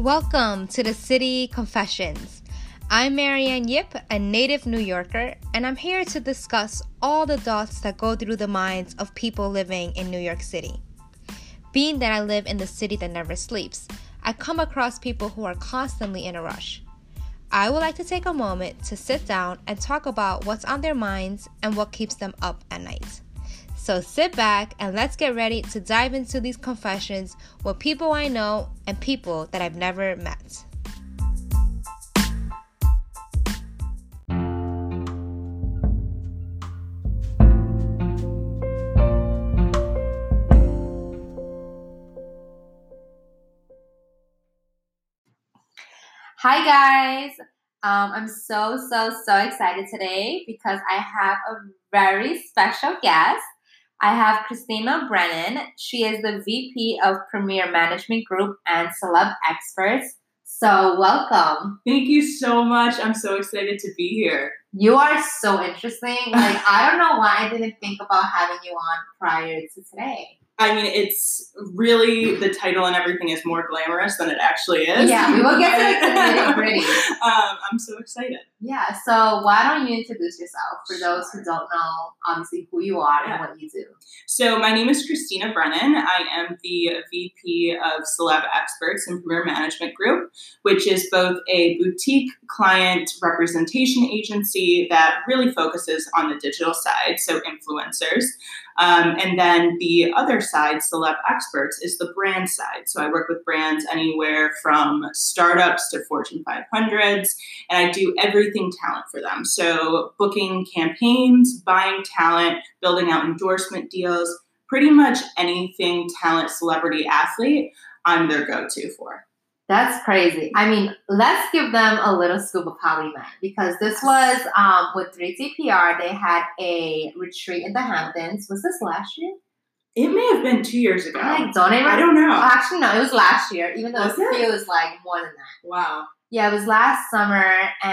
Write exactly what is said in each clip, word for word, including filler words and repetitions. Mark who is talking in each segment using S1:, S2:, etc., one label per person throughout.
S1: Welcome to the City Confessions. I'm Marianne Yip, a native New Yorker, and I'm here to discuss all the thoughts that go through the minds of people living in New York City. Being that I live in the city that never sleeps, I come across people who are constantly in a rush. I would like to take a moment to sit down and talk about what's on their minds and what keeps them up at night. So sit back and let's get ready to dive into these confessions with people I know and people that I've never met. Hi guys! Um, I'm so, so, so excited today because I have a very special guest. I have Christina Brennan. She is the V P of Premier Management Group and Celeb Experts. So welcome.
S2: Thank you so much. I'm so excited to be here.
S1: You are so interesting. Like, I don't know why I didn't think about having you on prior to today.
S2: I mean, it's really, the title and everything is more glamorous than it actually is.
S1: Yeah, we will get to like, the nitty gritty.
S2: um, I'm so excited.
S1: Yeah, so why don't you introduce yourself for those who don't know, obviously, who you are yeah. and what you do.
S2: So my name is Christina Brennan. I am the V P of Celeb Experts in Premier Management Group, which is both a boutique client representation agency that really focuses on the digital side, so influencers. Um, and then the other side, Celeb Experts, is the brand side. So I work with brands anywhere from startups to Fortune five hundreds, and I do everything talent for them. So booking campaigns, buying talent, building out endorsement deals, pretty much anything talent, celebrity, athlete, I'm their go-to for.
S1: That's crazy. I mean, let's give them a little scoop of how we met, because this was um, with three T P R. They had a retreat in the Hamptons. Was this last year?
S2: It may have been two years ago.
S1: I don't even.
S2: I don't know.
S1: Oh, actually, no, it was last year, even though
S2: was
S1: it
S2: it
S1: feels like more than that.
S2: Wow.
S1: Yeah, it was last summer,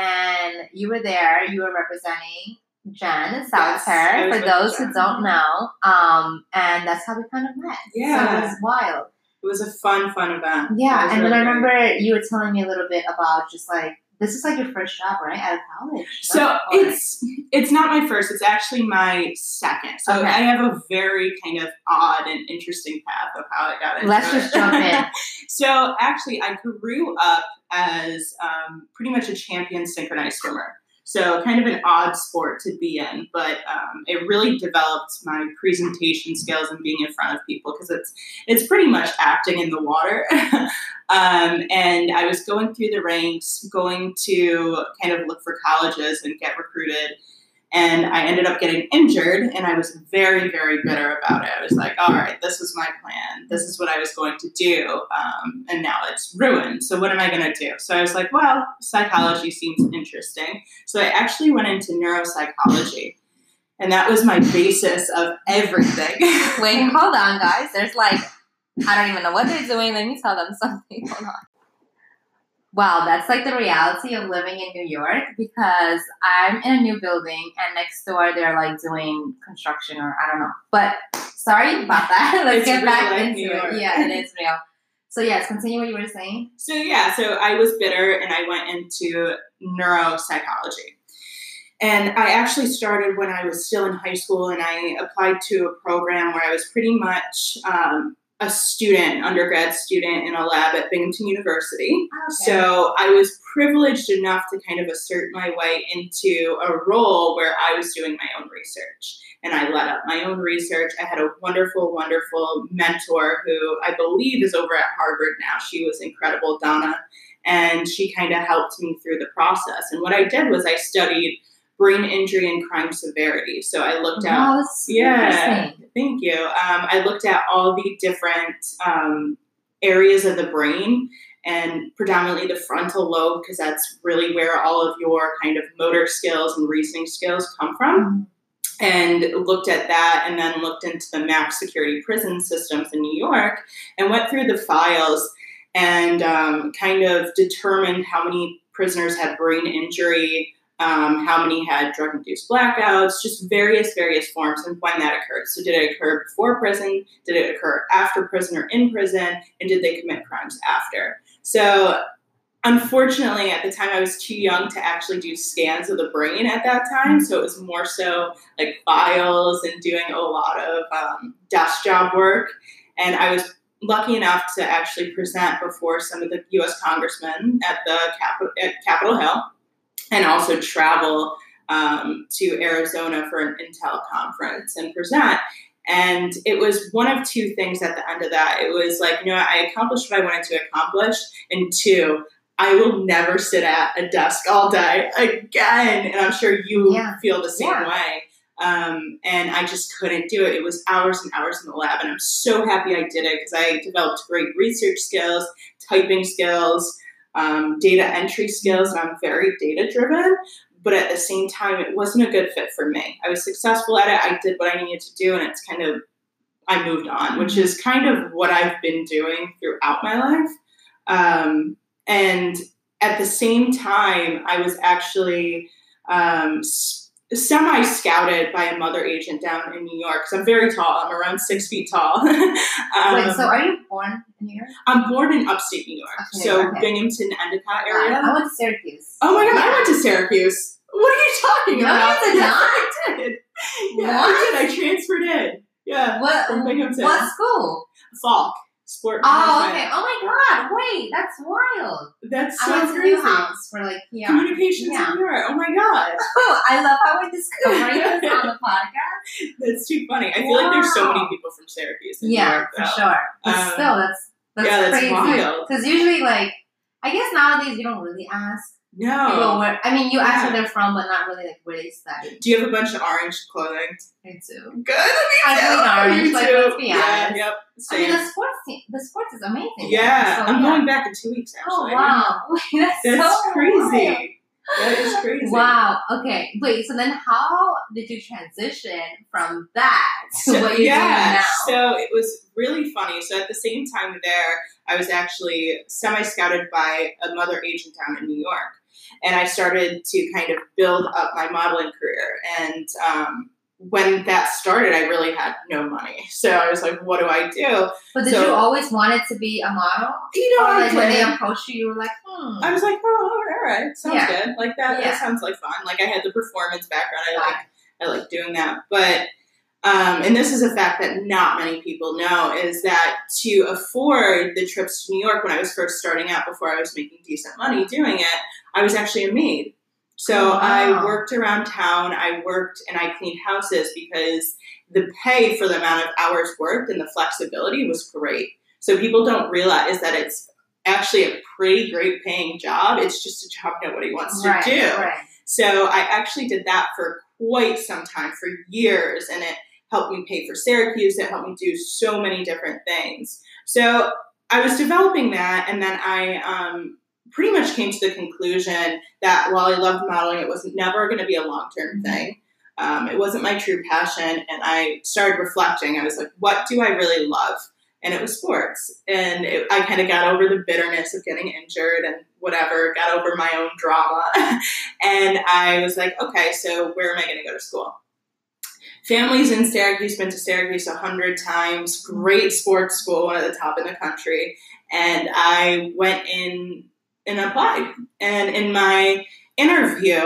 S1: and you were there. You were representing Jen and Solitaire, yes, for those Jen. who don't know. Um, and that's how we kind of met.
S2: Yeah.
S1: So it was wild.
S2: It was a fun, fun event.
S1: Yeah, and
S2: really
S1: then I remember
S2: great.
S1: you were telling me a little bit about just like, this is like your first job, right? Out of college.
S2: So
S1: right?
S2: it's it's not my first. It's actually my second. So
S1: okay.
S2: I have a very kind of odd and interesting path of how I got into
S1: Let's
S2: it.
S1: just jump in.
S2: So actually, I grew up as um, pretty much a champion synchronized swimmer. So kind of an odd sport to be in, but um, it really developed my presentation skills and being in front of people, because it's it's pretty much acting in the water. um, and I was going through the ranks, going to kind of look for colleges and get recruited. And I ended up getting injured, and I was very, very bitter about it. I was like, all right, this was my plan. This is what I was going to do. Um, and now it's ruined. So what am I going to do? So I was like, well, psychology seems interesting. So I actually went into neuropsychology. And that was my basis of everything.
S1: Wait, hold on, guys. There's like, I don't even know what they're doing. Let me tell them something. Hold on. Wow, that's like the reality of living in New York, because I'm in a new building and next door they're like doing construction, or I don't know. But sorry about that. Let's
S2: it's
S1: get back
S2: like
S1: into it. Yeah, it is real. So yes, continue what you were saying.
S2: So yeah, so I was bitter and I went into neuropsychology. And I actually started when I was still in high school, and I applied to a program where I was pretty much um, a student, undergrad student in a lab at Binghamton University. Okay. So I was privileged enough to kind of assert my way into a role where I was doing my own research. And I led up my own research. I had a wonderful, wonderful mentor who I believe is over at Harvard now. She was incredible, Donna. And she kind of helped me through the process. And what I did was I studied brain injury and crime severity. So I looked at,
S1: wow, that's
S2: yeah, thank you. Um, I looked at all the different um, areas of the brain, and predominantly the frontal lobe, because that's really where all of your kind of motor skills and reasoning skills come from. Mm-hmm. And looked at that, and then looked into the max security prison systems in New York, and went through the files and um, kind of determined how many prisoners had brain injury um, how many had drug-induced blackouts, just various, various forms and when that occurred. So did it occur before prison? Did it occur after prison or in prison? And did they commit crimes after? So unfortunately, at the time, I was too young to actually do scans of the brain at that time. So it was more so like files and doing a lot of um, desk job work. And I was lucky enough to actually present before some of the U S congressmen at the Cap- at Capitol Hill, and also travel um, to Arizona for an Intel conference and present. And it was one of two things at the end of that. It was like, you know, I accomplished what I wanted to accomplish. And two, I will never sit at a desk all day again. And I'm sure you yeah. feel the same yeah. way. Um, and I just couldn't do it. It was hours and hours in the lab. And I'm so happy I did it because I developed great research skills, typing skills, um, data entry skills. And I'm very data driven. But at the same time, it wasn't a good fit for me. I was successful at it. I did what I needed to do. And it's kind of, I moved on, which is kind of what I've been doing throughout my life. Um, and at the same time, I was actually um, semi-scouted by a mother agent down in New York. So I'm very tall. I'm around six feet tall. um,
S1: Wait, so are you born in New York?
S2: I'm born in upstate New York. Okay, so okay. Binghamton, Endicott area.
S1: Uh, I went to Syracuse.
S2: Oh my God, yeah. I went to Syracuse. What are you talking
S1: no,
S2: about?
S1: You did
S2: yes,
S1: not.
S2: I did. Yeah,
S1: what?
S2: I did. I transferred in. Yeah.
S1: What?
S2: From Binghamton.
S1: What school?
S2: Falk. Sport.
S1: Oh, okay. Oh my God. Wait, that's wild.
S2: That's so
S1: I went to
S2: crazy.
S1: Newhouse for like P R.
S2: Communications
S1: yeah.
S2: in P R. Oh my God.
S1: Oh, I love how we discovered this on the podcast.
S2: That's too funny. I feel
S1: wow.
S2: like there's so many people from Syracuse in
S1: yeah,
S2: New York,
S1: for
S2: though.
S1: sure. But
S2: um,
S1: still, that's that's
S2: yeah,
S1: crazy.
S2: That's wild.
S1: Because usually, like, I guess nowadays you don't really ask.
S2: No.
S1: People where, I mean, you
S2: yeah.
S1: ask where they're from, but not really like where they study.
S2: Do you have a bunch of orange clothing?
S1: Me too.
S2: Good. Me
S1: I
S2: too.
S1: think orange. Like, let's be
S2: yeah,
S1: honest.
S2: Yep.
S1: Same. I mean, the sports team, the sports is amazing.
S2: Yeah,
S1: so,
S2: I'm
S1: yeah.
S2: going back in two weeks. Actually.
S1: Oh wow, that's,
S2: that's
S1: so
S2: crazy.
S1: Wild.
S2: That is crazy.
S1: Wow. Okay. Wait. So then, how did you transition from that to
S2: so,
S1: what you're
S2: yeah,
S1: doing now?
S2: So it was really funny. So at the same time there, I was actually semi-scouted by a mother agent down in New York. And I started to kind of build up my modeling career. And um, when that started, I really had no money. So I was like, what do I do?
S1: But did
S2: so,
S1: you always want it to be a model?
S2: You know,
S1: or
S2: I
S1: like
S2: did.
S1: when they approached you, you were like, hmm.
S2: I was like, oh, all right. Sounds
S1: yeah.
S2: good. Like that,
S1: yeah.
S2: that sounds like fun. Like I had the performance background. I like, I like doing that. But Um, and this is a fact that not many people know, is that to afford the trips to New York when I was first starting out, before I was making decent money doing it, I was actually a maid. So
S1: oh, wow.
S2: I worked around town, I worked and I cleaned houses because the pay for the amount of hours worked and the flexibility was great. So people don't realize that it's actually a pretty great paying job. It's just a job nobody wants to
S1: right,
S2: do.
S1: Right.
S2: So I actually did that for quite some time, for years, and it helped me pay for Syracuse. It helped me do so many different things. So I was developing that, and then I um, pretty much came to the conclusion that while I loved modeling, it was never going to be a long-term thing. Um, it wasn't my true passion, and I started reflecting. I was like, what do I really love? And it was sports. And it, I kind of got over the bitterness of getting injured and whatever, got over my own drama. And I was like, okay, so where am I going to go to school? Families in Syracuse, been to Syracuse a hundred times, great sports school, one of the top in the country. And I went in and applied. And in my interview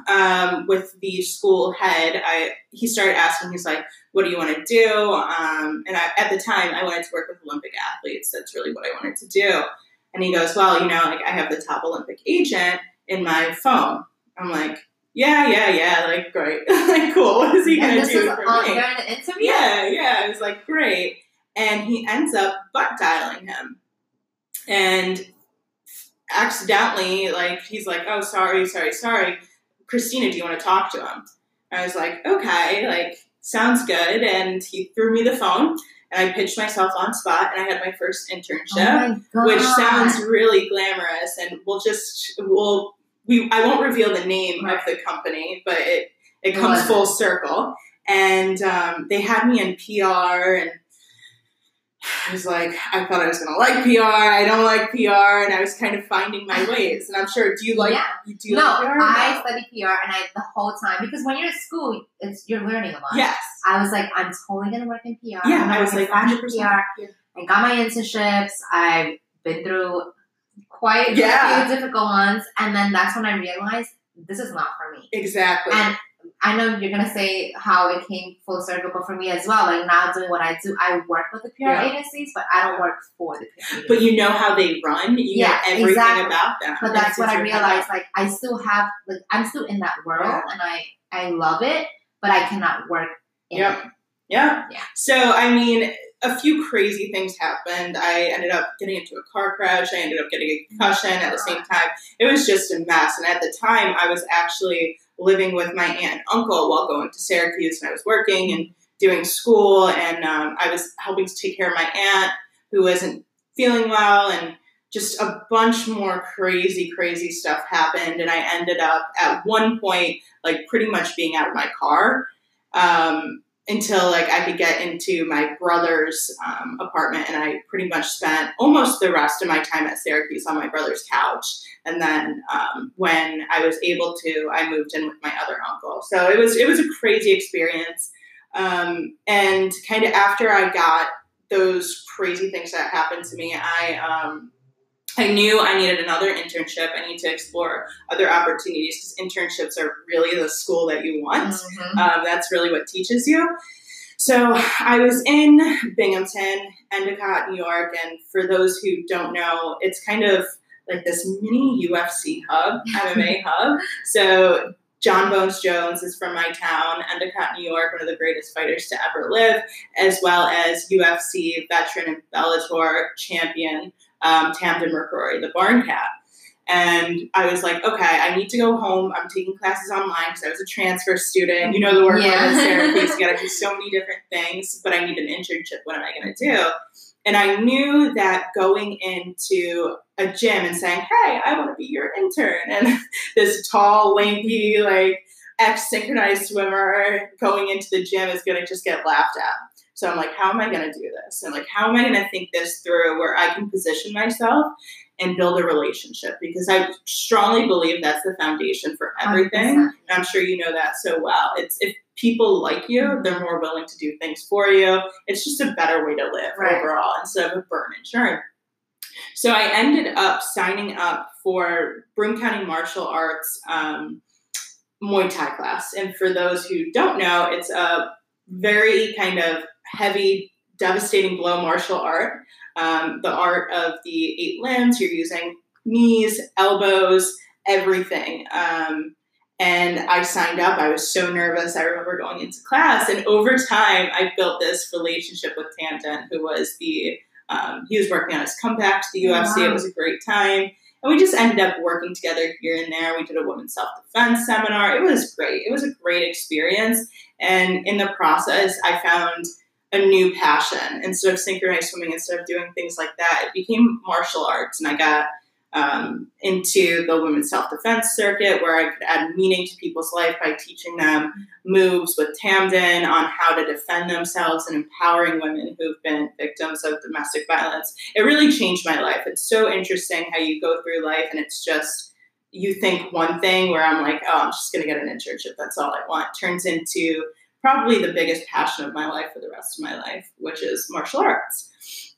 S2: um, with the school head, I he started asking, he's like, what do you want to do? Um, and I, at the time, I wanted to work with Olympic athletes. That's really what I wanted to do. And he goes, well, you know, like I have the top Olympic agent in my phone. I'm like, yeah, yeah, yeah, like, great. Like, cool. What is he going to do for
S1: on,
S2: me?
S1: During the interview?
S2: Yeah, yeah. I was like, great. And he ends up butt dialing him. And accidentally, like, he's like, oh, sorry, sorry, sorry. Christina, do you want to talk to him? And I was like, okay, like, sounds good. And he threw me the phone, and I pitched myself on spot, and I had my first internship,
S1: oh
S2: which sounds really glamorous. And we'll just, we'll, we, I won't reveal the name right. of the company, but it, it comes full circle. And um, they had me in P R, and I was like, I thought I was going to like P R. I don't like P R. And I was kind of finding my ways. And I'm sure, do you like,
S1: yeah.
S2: do you
S1: no,
S2: like P R?
S1: I
S2: No,
S1: studied P R and I, the whole time, because when you're at school, it's, you're learning a lot.
S2: Yes.
S1: I was like, I'm totally going to work in P R.
S2: Yeah, I was like, one hundred percent.
S1: P R. Yeah. I got my internships. I've been through quite
S2: yeah.
S1: a few difficult ones. And then that's when I realized this is not for me.
S2: Exactly.
S1: And I know you're going to say how it came full circle, but for me as well, like now doing what I do, I work with the P R yeah. agencies, but I don't work for the P R agencies.
S2: But you know how they run. You yeah, know everything exactly. about them.
S1: But that's what I realized. Like, I still have, like, I'm still in that world, yeah. and I, I love it, but I cannot work in
S2: yep.
S1: it.
S2: Yeah.
S1: Yeah.
S2: So, I mean, a few crazy things happened. I ended up getting into a car crash. I ended up getting a concussion at the same time. It was just a mess. And at the time, I was actually living with my aunt and uncle while going to Syracuse, and I was working and doing school, and um, I was helping to take care of my aunt who wasn't feeling well, and just a bunch more crazy, crazy stuff happened, and I ended up at one point like pretty much being out of my car um, until like I could get into my brother's um, apartment, and I pretty much spent almost the rest of my time at Syracuse on my brother's couch. And then um, when I was able to, I moved in with my other uncle. So it was it was a crazy experience. Um, and kind of after I got those crazy things that happened to me, I um, I knew I needed another internship. I need to explore other opportunities because internships are really the school that you want. Mm-hmm. Um, that's really what teaches you. So I was in Binghamton, Endicott, New York. And for those who don't know, it's kind of like this mini U F C hub, M M A hub. So John Bones Jones is from my town, Endicott, New York, one of the greatest fighters to ever live, as well as U F C veteran and Bellator champion, um, Tamden McCrory, the Barn Cat. And I was like, okay, I need to go home. I'm taking classes online because I was a transfer student. You know the work yeah. in Syracuse. You got to do so many different things, but I need an internship. What am I going to do? And I knew that going into a gym and saying, hey, I want to be your intern. And this tall, lanky, like ex-synchronized swimmer going into the gym is going to just get laughed at. So I'm like, how am I going to do this? And like, how am I going to think this through where I can position myself and build a relationship? Because I strongly believe that's the foundation for everything. one hundred percent. And I'm sure you know that so well. It's if people like you, they're more willing to do things for you. It's just a better way to live right. overall instead of a burn and churn. So I ended up signing up for Broome County Martial Arts um, Muay Thai class. And for those who don't know, it's a very kind of heavy, devastating blow martial art. Um, the art of the eight limbs. You're using knees, elbows, everything. Um, and I signed up. I was so nervous. I remember going into class. And over time, I built this relationship with Tamden, who was the, um, he was working on his comeback to the U F C. Wow. It was a great time. And we just ended up working together here and there. We did a women's self-defense seminar. It was great. It was a great experience. And in the process, I found a new passion. Instead of synchronized swimming, instead of doing things like that, it became martial arts. And I got um, into the women's self-defense circuit where I could add meaning to people's life by teaching them moves with Tamden on how to defend themselves and empowering women who've been victims of domestic violence. It really changed my life. It's so interesting how you go through life and it's just, you think one thing where I'm like, oh, I'm just going to get an internship. That's all I want. Turns into probably the biggest passion of my life for the rest of my life, which is martial arts.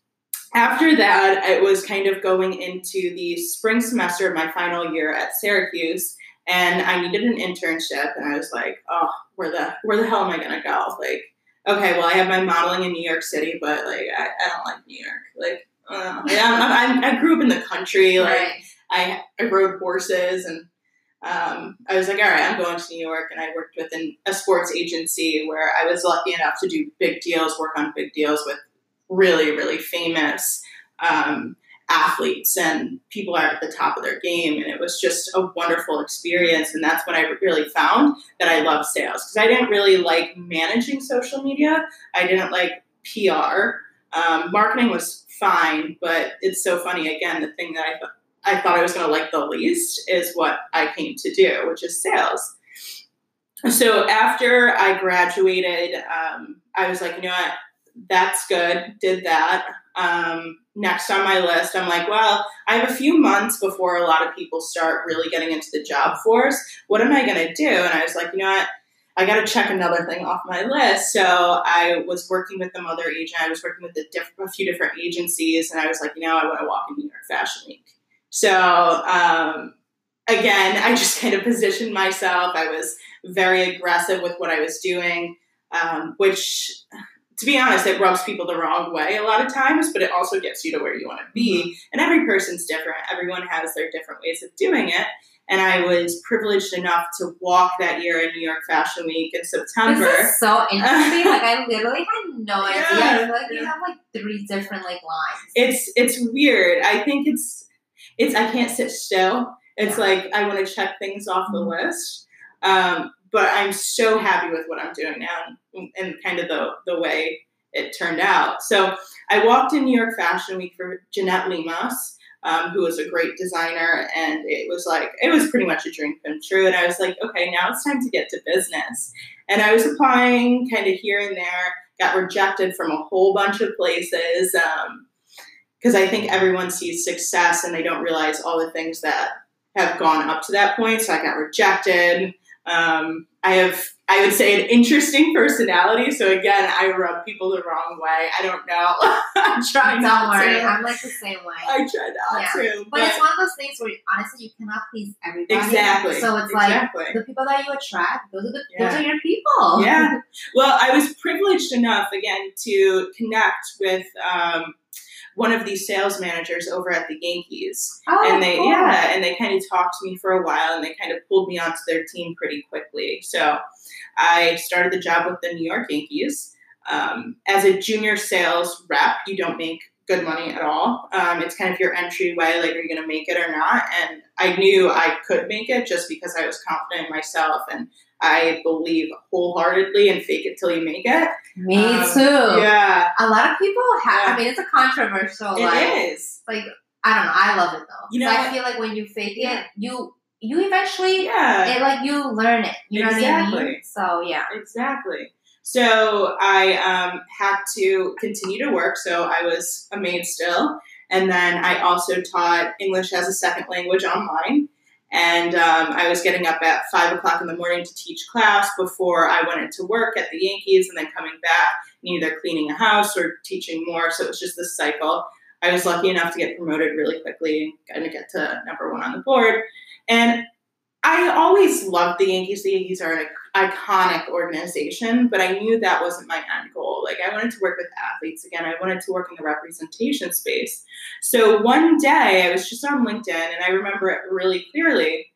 S2: After that, it was kind of going into the spring semester of my final year at Syracuse, and I needed an internship, and I was like, oh, where the where the hell am I going to go? Like, okay, well, I have my modeling in New York City, but, like, I, I don't like New York. Like, uh, yeah, I, I grew up in the country. Like, right. I, I rode horses, and um, I was like, all right, I'm going to New York, and I worked with an, a sports agency where I was lucky enough to do big deals, work on big deals with really, really famous um, athletes, and people are at the top of their game. And it was just a wonderful experience. And that's when I really found that I love sales, because I didn't really like managing social media. I didn't like P R. Um, marketing was fine, but it's so funny. Again, the thing that I, th- I thought I was going to like the least is what I came to do, which is sales. So after I graduated, um, I was like, you know what? that's good. Did that. Um, next on my list, I'm like, well, I have a few months before a lot of people start really getting into the job force. What am I going to do? And I was like, you know what? I got to check another thing off my list. So I was working with the mother agent. I was working with the diff- a few different agencies. And I was like, you know, I want to walk in New York Fashion Week. So um, again, I just kind of positioned myself. I was very aggressive with what I was doing, um, which... to be honest, it rubs people the wrong way a lot of times, but it also gets you to where you want to be. Mm-hmm. And every person's different. Everyone has their different ways of doing it. And I was privileged enough to walk that year in New York Fashion Week in September.
S3: This is so interesting. Like, I literally had no idea. Yeah, I feel like you have like three different like lines.
S2: It's it's weird. I think it's it's I can't sit still. It's yeah. like I want to check things off the mm-hmm. list. Um, But I'm so happy with what I'm doing now and, and kind of the, the way it turned out. So I walked in New York Fashion Week for Jeanette Limas, um, who was a great designer. And it was like, it was pretty much a dream come true. And I was like, okay, now it's time to get to business. And I was applying kind of here and there, got rejected from a whole bunch of places. Um, because I think everyone sees success and they don't realize all the things that have gone up to that point. So I got rejected. Um, I have, I would say, an interesting personality. So again, I rub people the wrong way. I don't know. I'm trying
S3: don't
S2: not
S3: worry.
S2: to.
S3: I'm like the same way.
S2: I try not
S3: yeah.
S2: to.
S3: But,
S2: but
S3: it's one of those things where honestly you cannot please everybody.
S2: Exactly.
S3: So it's
S2: exactly.
S3: like the people that you attract, those are the
S2: yeah.
S3: those are your people.
S2: Yeah. Well, I was privileged enough again to connect with um, one of these sales managers over at the Yankees.
S3: Oh,
S2: and they
S3: cool.
S2: yeah, and they kind of talked to me for a while and they kind of pulled me onto their team pretty quickly. So I started the job with the New York Yankees. Um, as a junior sales rep, you don't make good money at all. Um, it's kind of your entryway, like, are you going to make it or not? And I knew I could make it just because I was confident in myself and I believe wholeheartedly in fake it till you make it.
S3: Me
S2: um,
S3: too.
S2: Yeah.
S3: A lot of people have,
S2: Yeah.
S3: I mean, it's a controversial.
S2: It
S3: like,
S2: is.
S3: Like, I don't know. I love it though.
S2: You know,
S3: I feel like when you fake
S2: yeah.
S3: it, you you eventually,
S2: yeah.
S3: it, like you learn it. You know
S2: exactly.
S3: what I mean? So yeah.
S2: Exactly. So I um, had to continue to work. So I was a maid still. And then I also taught English as a second language online. And um, I was getting up at five o'clock in the morning to teach class before I went into work at the Yankees and then coming back and either cleaning a house or teaching more. So it was just this cycle. I was lucky enough to get promoted really quickly and to get to number one on the board. And I always loved the Yankees. The Yankees are an iconic organization, but I knew that wasn't my end goal. Like, I wanted to work with athletes again. I wanted to work in the representation space. So one day I was just on LinkedIn and I remember it really clearly.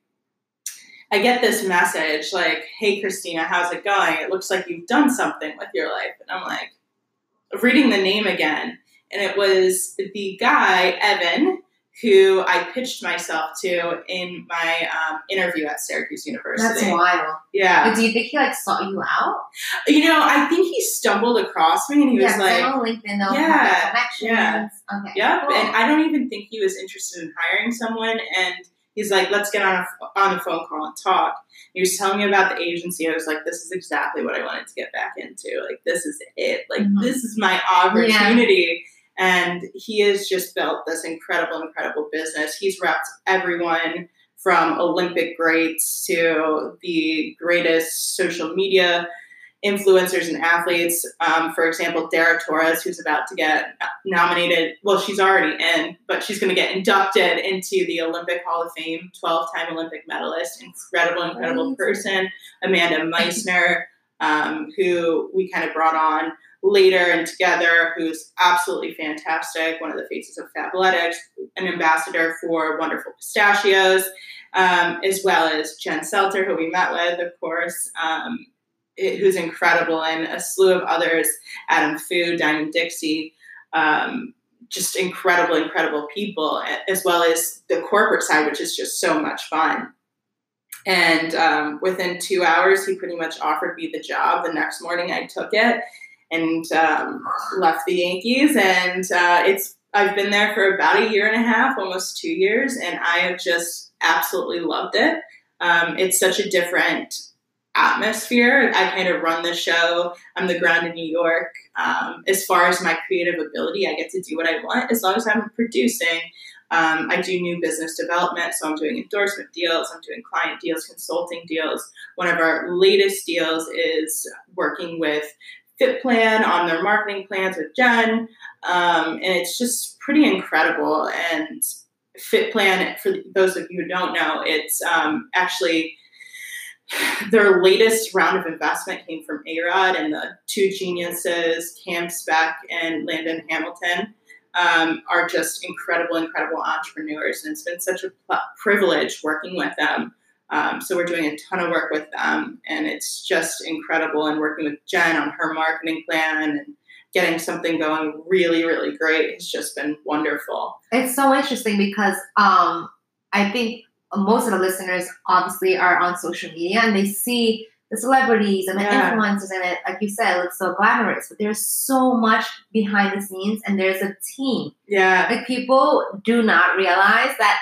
S2: I get this message like, hey, Christina, how's it going? It looks like you've done something with your life. And I'm like, reading the name again. And it was the guy, Evan, who I pitched myself to in my um, interview at Syracuse University.
S3: That's wild.
S2: Yeah.
S3: But do you think he like sought you out?
S2: You know, I think he stumbled across me and he
S3: yeah,
S2: was like,
S3: on LinkedIn, they'll
S2: yeah,
S3: have connections.
S2: Yeah.
S3: Okay.
S2: Yep.
S3: Cool.
S2: And I don't even think he was interested in hiring someone. And he's like, let's get on a, on a phone call and talk. He was telling me about the agency. I was like, this is exactly what I wanted to get back into. Like, this is it. Like, mm-hmm. this is my opportunity. Yeah. And he has just built this incredible, incredible business. He's repped everyone from Olympic greats to the greatest social media influencers and athletes. Um, for example, Dara Torres, who's about to get nominated. Well, she's already in, but she's going to get inducted into the Olympic Hall of Fame, twelve-time Olympic medalist, incredible, incredible person. Amanda Meissner, um, who we kind of brought on later and together, who's absolutely fantastic, one of the faces of Fabletics, an ambassador for Wonderful Pistachios, um, as well as Jen Selter, who we met with, of course, um, it, who's incredible, and a slew of others, Adam Fu, Diamond Dixie, um, just incredible, incredible people, as well as the corporate side, which is just so much fun. And um, within two hours, he pretty much offered me the job. The next morning, I took it and um, left the Yankees. And uh, it's I've been there for about a year and a half, almost two years, and I have just absolutely loved it. Um, it's such a different atmosphere. I kind of run the show. I'm the ground in New York. Um, as far as my creative ability, I get to do what I want as long as I'm producing. Um, I do new business development, so I'm doing endorsement deals, I'm doing client deals, consulting deals. One of our latest deals is working with FitPlan on their marketing plans with Jen, um, and it's just pretty incredible. And FitPlan, for those of you who don't know, it's um, actually their latest round of investment came from A-Rod and the two geniuses, Cam Speck and Landon Hamilton, um, are just incredible, incredible entrepreneurs. And it's been such a pl- privilege working with them. Um, so we're doing a ton of work with them, and it's just incredible. And working with Jen on her marketing plan and getting something going really, really great has just been wonderful.
S3: It's so interesting because um, I think most of the listeners obviously are on social media and they see the celebrities and the
S2: yeah.
S3: influencers, and it, like you said, it looks so glamorous, but there's so much behind the scenes, and there's a team.
S2: Yeah.
S3: Like, people do not realize that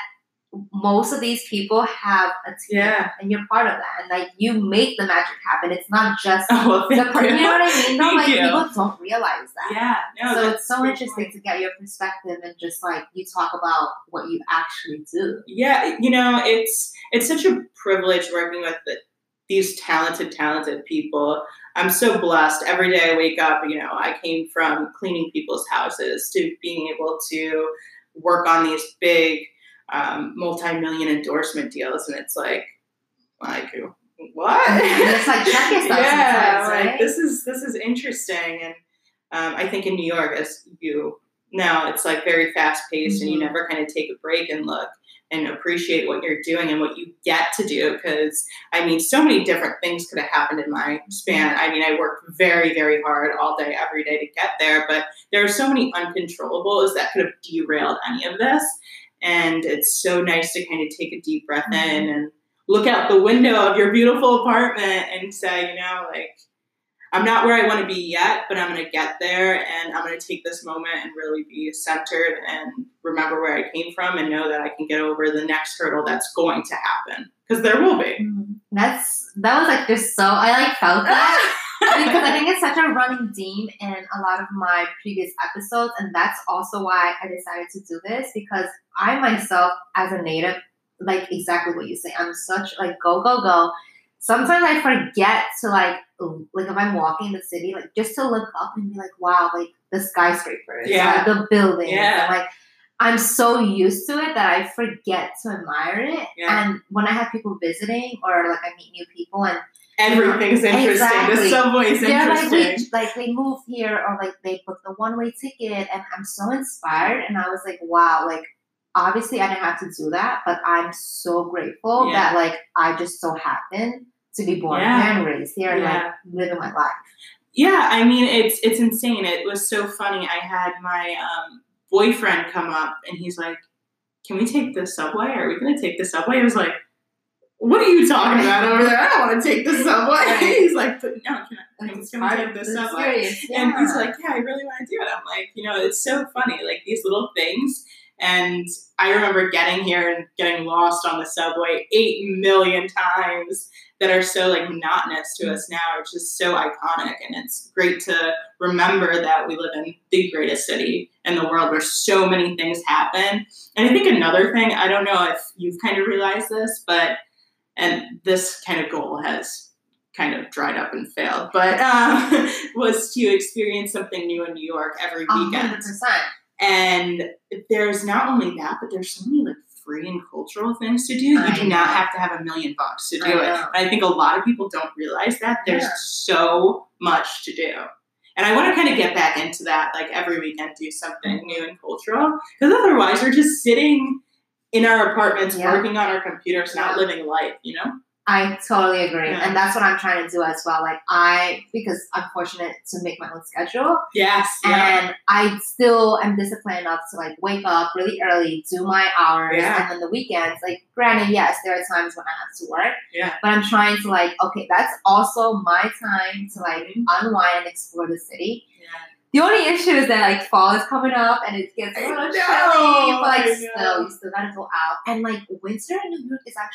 S3: most of these people have a team,
S2: yeah.
S3: and you're part of that, and like, you make the magic happen. It's not just
S2: oh, well,
S3: the
S2: you.
S3: you know what I mean? No,
S2: thank
S3: like
S2: you.
S3: People don't realize that.
S2: Yeah, no,
S3: so it's so interesting
S2: point.
S3: to get your perspective and just like you talk about what you actually do.
S2: Yeah, you know, it's it's such a privilege working with the, these talented, talented people. I'm so blessed. Every day I wake up, you know, I came from cleaning people's houses to being able to work on these big um, multi-million endorsement deals, and it's like, like what?
S3: And it's like, check yourself.
S2: yeah, like
S3: right?
S2: this is this is interesting, and um, I think in New York, as you know, it's like very fast paced, mm-hmm. and you never kind of take a break and look and appreciate what you're doing and what you get to do. Because, I mean, so many different things could have happened in my span. I mean, I worked very, very hard all day, every day to get there. But there are so many uncontrollables that could have derailed any of this. And it's so nice to kind of take a deep breath in and look out the window of your beautiful apartment and say, you know, like, I'm not where I want to be yet, but I'm going to get there, and I'm going to take this moment and really be centered and remember where I came from and know that I can get over the next hurdle that's going to happen, because there will be.
S3: That's that was like just so I like felt that because I think it's such a running theme in a lot of my previous episodes, and that's also why I decided to do this, because I myself, as a native, like exactly what you say, I'm such like go go go. Sometimes I forget to like, like if I'm walking the city, like just to look up and be like, wow, like the skyscrapers,
S2: yeah.
S3: like, the buildings.
S2: Yeah.
S3: And like, I'm so used to it that I forget to admire it.
S2: Yeah.
S3: And when I have people visiting or like I meet new people and
S2: everything's interesting.
S3: Exactly.
S2: The subway's
S3: They're
S2: interesting.
S3: Like, we, like they moved here or like they booked the one-way ticket, and I'm so inspired. And I was like, wow, like obviously I didn't have to do that, but I'm so grateful
S2: yeah.
S3: that like I just so happened to be born
S2: yeah.
S3: here and raised here and
S2: yeah.
S3: like living my life.
S2: Yeah, I mean it's it's insane. It was so funny. I had my um, boyfriend come up and he's like, "Can we take the subway? Are we going to take the subway?" I was like, "What are you talking about over there? I don't want to take the subway." He's like, "No, can, I, can, can we take the subway?"
S3: Yeah.
S2: And he's like, "Yeah, I really want to do it." I'm like, you know, it's so funny, like these little things. And I remember getting here and getting lost on the subway eight million times that are so like monotonous to us now. It's just so iconic. And it's great to remember that we live in the greatest city in the world where so many things happen. And I think another thing, I don't know if you've kind of realized this, but, and this kind of goal has kind of dried up and failed, but um, was to experience something new in New York every weekend.
S3: one hundred percent.
S2: And there's not only that, but there's so many like free and cultural things to do. You
S3: I
S2: do
S3: know.
S2: not have to have a million bucks to do
S3: I
S2: it.
S3: know.
S2: And I think a lot of people don't realize that there's
S3: Yeah.
S2: so much to do. And I want to kind of get back into that, like every weekend do something new and cultural. Because otherwise we're just sitting in our apartments,
S3: Yeah.
S2: working on our computers, not
S3: Yeah.
S2: living life, you know?
S3: I totally agree.
S2: Yeah.
S3: And that's what I'm trying to do as well. Like I, because I'm fortunate to make my own schedule.
S2: Yes. Yeah.
S3: And I still am disciplined enough to like wake up really early, do my hours,
S2: Yeah.
S3: and then the weekends, like granted, yes, there are times when I have to work.
S2: Yeah.
S3: But I'm trying to like, okay, that's also my time to like
S2: Mhm.
S3: unwind and explore the city.
S2: Yeah.
S3: The only issue is that like fall is coming up and it gets a little
S2: I know,
S3: chilly, but like
S2: I
S3: still,
S2: know.
S3: you still gotta go out. And like winter in New York is actually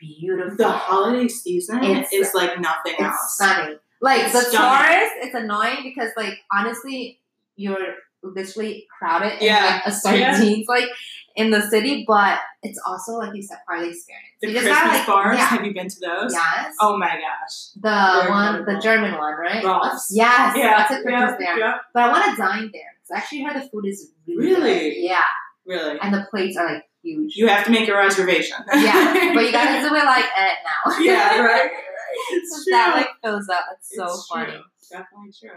S3: beautiful.
S2: The holiday season
S3: It's-
S2: is like nothing
S3: It's
S2: else.
S3: stunning. Like
S2: It's
S3: the
S2: stunning.
S3: tourists, it's annoying because like honestly, you're literally crowded in
S2: Yeah.
S3: like a sardines like in the city, but it's also like you said, part of the experience.
S2: The
S3: You just
S2: Christmas
S3: gotta, like,
S2: bars,
S3: yeah.
S2: have you been to those?
S3: Yes.
S2: Oh my gosh.
S3: The
S2: They're
S3: one,
S2: incredible.
S3: the German one, right?
S2: Rolf's.
S3: Yes.
S2: Yeah,
S3: I took pictures
S2: yeah,
S3: there.
S2: yeah.
S3: But I want to dine there because I actually heard the food is really,
S2: Really?
S3: good. Yeah.
S2: Really?
S3: And the plates are like huge.
S2: You have to make a reservation.
S3: Yeah, but you gotta do it like eh, now.
S2: Yeah, right. right. It's
S3: So
S2: true.
S3: that like fills up. It's so
S2: It's
S3: funny.
S2: true. Definitely true.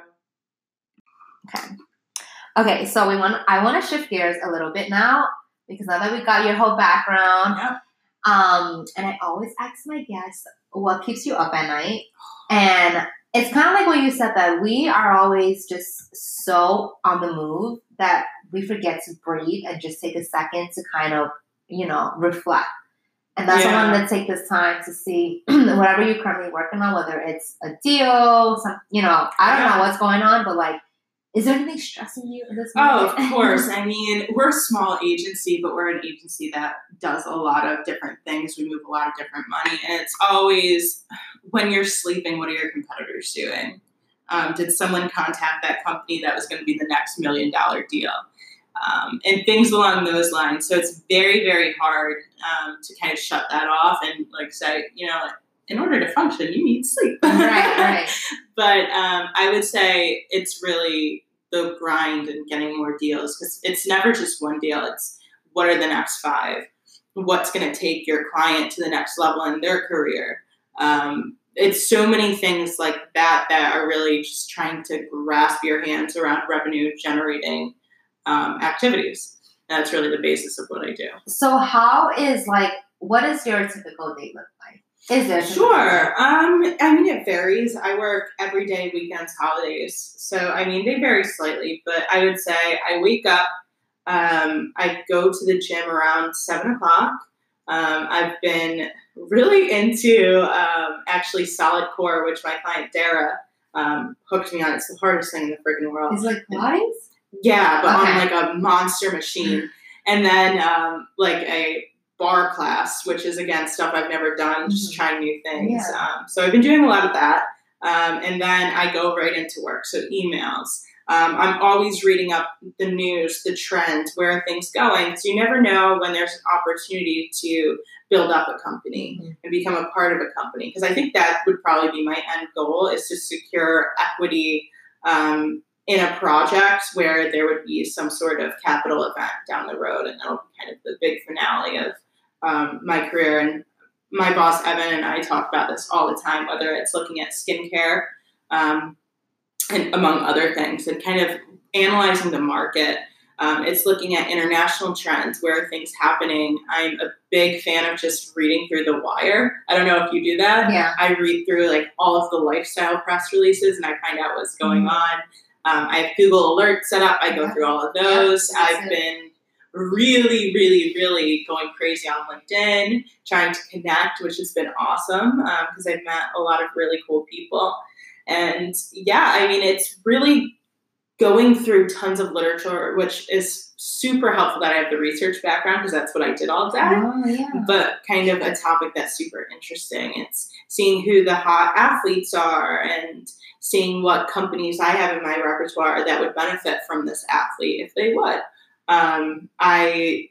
S3: Okay. Okay, so we want I want to shift gears a little bit now because now that we got your whole background,
S2: Yeah.
S3: um, and I always ask my guests what keeps you up at night, and it's kind of like what you said that we are always just so on the move that we forget to breathe and just take a second to kind of you know reflect. And that's
S2: Yeah.
S3: why I wanted to take this time to see whatever you're currently working on, whether it's a deal, some you know I don't
S2: Yeah.
S3: know what's going on, but like. Is there anything stressing you in this
S2: Oh,
S3: moment?
S2: of course. I mean, we're a small agency, but we're an agency that does a lot of different things. We move a lot of different money. And it's always, when you're sleeping, what are your competitors doing? Um, did someone contact that company that was going to be the next million dollar deal? Um, and things along those lines. So it's very, very hard um, to kind of shut that off and like say, you know, in order to function, you need sleep.
S3: Right, right.
S2: But um, I would say it's really the grind and getting more deals because it's never just one deal. It's what are the next five? What's going to take your client to the next level in their career? Um, it's so many things like that that are really just trying to grasp your hands around revenue generating um, activities. That's really the basis of what I do.
S3: So how is like what does your typical day look like? Is there a typical day?
S2: Sure. Um, I mean, it varies. I work every day, weekends, holidays. So, I mean, they vary slightly, but I would say I wake up, um, I go to the gym around seven o'clock. Um, I've been really into um, actually solid core, which my client Dara um, hooked me on. It's the hardest thing in the freaking world.
S3: Is it like Pilates?
S2: Yeah, but
S3: Okay.
S2: on like a monster machine. And then um, like a bar class, which is again stuff I've never done, just
S3: Mhm.
S2: trying new things.
S3: Yeah.
S2: Um, so I've been doing a lot of that. Um, and then I go right into work. So emails. Um, I'm always reading up the news, the trends, where are things going. So you never know when there's an opportunity to build up a company
S3: Mhm.
S2: and become a part of a company. Because I think that would probably be my end goal is to secure equity um, in a project where there would be some sort of capital event down the road. And that'll be kind of the big finale of um, my career. And my boss, Evan, and I talk about this all the time, whether it's looking at skincare um, and among other things and kind of analyzing the market. Um, it's looking at international trends, where are things happening. I'm a big fan of just reading through The Wire. I don't know if you do that.
S3: Yeah.
S2: I read through like all of the lifestyle press releases and I find out what's going
S3: Mhm.
S2: on. Um, I have Google Alerts set up. I go
S3: Yeah.
S2: through all of those.
S3: Yeah, that's
S2: I've
S3: it.
S2: been really, really, really going crazy on LinkedIn, trying to connect, which has been awesome because I've met a lot of really cool people. And yeah, I mean, it's really going through tons of literature, which is super helpful that I have the research background because that's what I did all day.
S3: Oh yeah.
S2: But kind of a topic that's super interesting. It's seeing who the hot athletes are and seeing what companies I have in my repertoire that would benefit from this athlete if they would. Um, I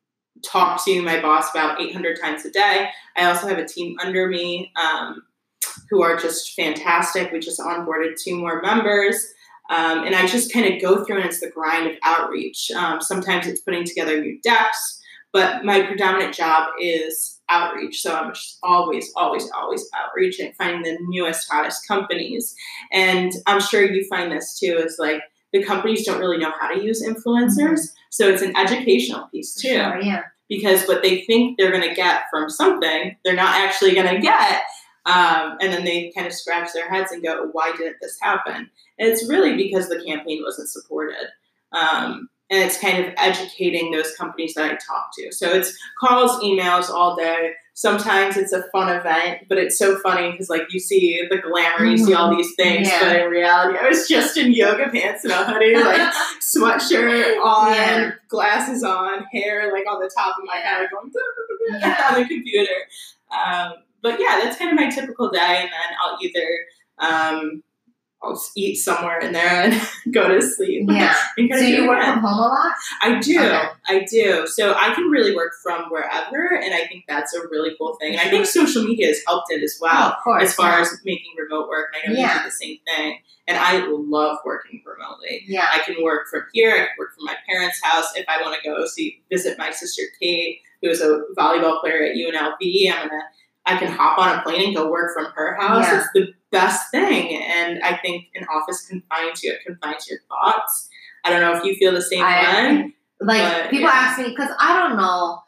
S2: talk to my boss about eight hundred times a day. I also have a team under me um, who are just fantastic. We just onboarded two more members. Um, and I just kind of go through and it's the grind of outreach. Um, sometimes it's putting together new decks, but my predominant job is outreach. So I'm just always, always, always outreaching, finding the newest, hottest companies. And I'm sure you find this too, is like the companies don't really know how to use influencers. Mm-hmm. So it's an educational piece too.
S3: Sure, yeah.
S2: Because what they think they're going to get from something, they're not actually going to get. Um, and then they kind of scratch their heads and go, why didn't this happen? And it's really because the campaign wasn't supported. Um, and it's kind of educating those companies that I talk to. So it's calls, emails all day. Sometimes it's a fun event, but it's so funny because like you see the glamour, you see all these things,
S3: Yeah.
S2: but in reality, I was just in yoga pants and a hoodie, like sweatshirt on,
S3: Yeah.
S2: glasses on, hair like on the top of my head, going
S3: Yeah.
S2: on the computer. Um, but yeah, that's kind of my typical day, and then I'll either um, I'll eat somewhere in there and go to sleep.
S3: Yeah. So you work from home a lot?
S2: I do.
S3: Okay.
S2: I do. So I can really work from wherever, and I think that's a really cool thing. And I think social media has helped it as well,
S3: oh, of course,
S2: as far
S3: yeah.
S2: as making remote work. And I know
S3: Yeah.
S2: you do the same thing. And I love working remotely.
S3: Yeah.
S2: I can work from here. I can work from my parents' house. If I want to go see visit my sister Kate, who is a volleyball player at U N L V, I'm gonna. I can hop on a plane and go work from her house.
S3: Yeah.
S2: It's the best thing. And I think an office confines you. It confines your thoughts. I don't know if you feel the same
S3: I,
S2: way.
S3: Like,
S2: but,
S3: people
S2: yeah.
S3: ask me, because I don't know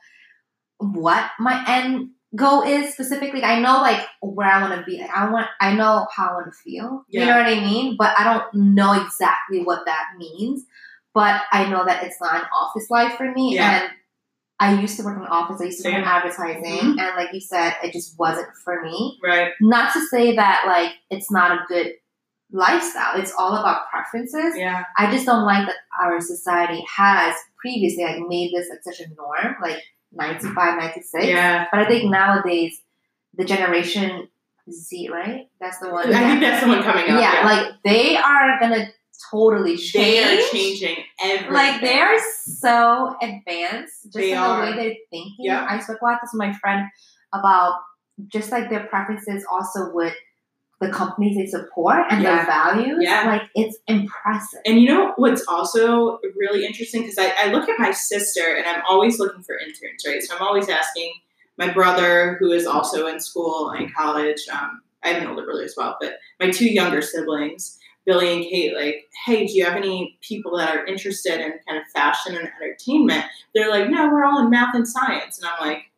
S3: what my end goal is specifically. I know, like, where I want to be. I want. I know how I want to feel.
S2: Yeah.
S3: You know what I mean? But I don't know exactly what that means. But I know that it's not an office life for me.
S2: Yeah.
S3: And I used to work in the office. I used to work in advertising.
S2: Mm-hmm.
S3: And like you said, it just wasn't for me.
S2: Right.
S3: Not to say that, like, it's not a good lifestyle. It's all about preferences.
S2: Yeah.
S3: I just don't like that our society has previously, like, made this like such a norm, like ninety-five, ninety-six.
S2: Yeah.
S3: But I think nowadays, the generation Z, right? That's the one.
S2: I think that's the one coming up.
S3: Yeah,
S2: Yeah.
S3: like, they are going to totally change.
S2: They are changing everything.
S3: Like, they are so advanced just
S2: They
S3: in
S2: are.
S3: the way they're thinking.
S2: Yeah.
S3: I spoke about this with my friend about just, like, their preferences also with the companies they support and
S2: Yeah.
S3: their values.
S2: Yeah.
S3: Like, it's impressive.
S2: And you know what's also really interesting? Because I, I look at my sister, and I'm always looking for interns, right? So I'm always asking my brother, who is also in school and college. Um, I have an older brother as well, but my two younger siblings, Billy and Kate, like, hey, do you have any people that are interested in kind of fashion and entertainment? They're like, no, we're all in math and science. And I'm like,